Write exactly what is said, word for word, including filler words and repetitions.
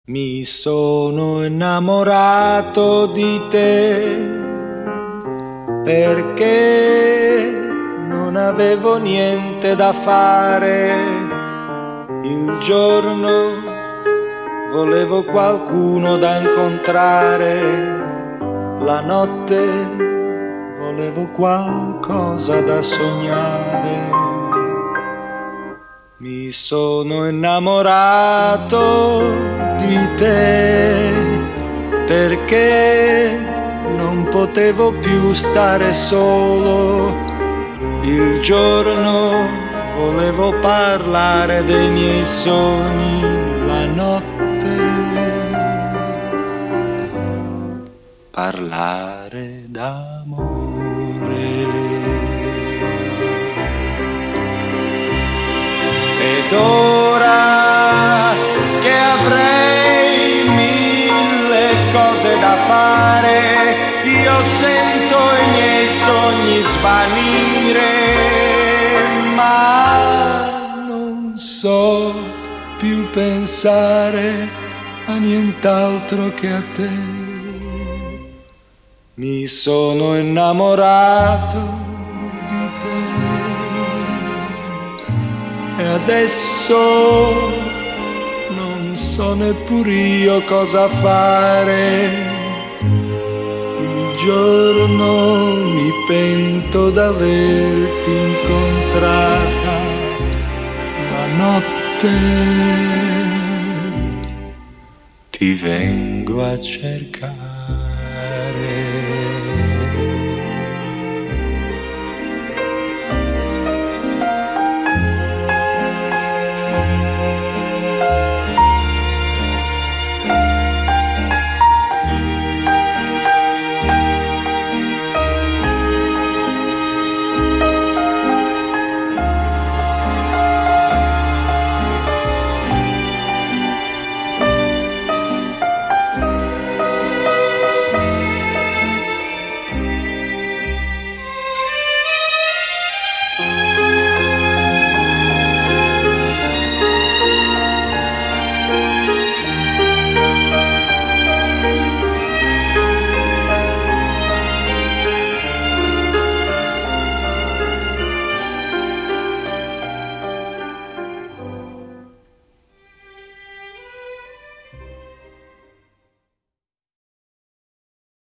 Mi sono innamorato di te perché non avevo niente da fare. Il giorno volevo qualcuno da incontrare, la notte volevo qualcosa da sognare. Mi sono innamorato di te perché non potevo più stare solo. Il giorno volevo parlare dei miei sogni, la notte parlare d'amore. Ed ora che avrei mille cose da fare, io sento i miei sogni svanire, ma non so più pensare a nient'altro che a te. Mi sono innamorato e adesso non so neppur io cosa fare. Il giorno mi pento d'averti incontrata, la notte ti vengo a cercare.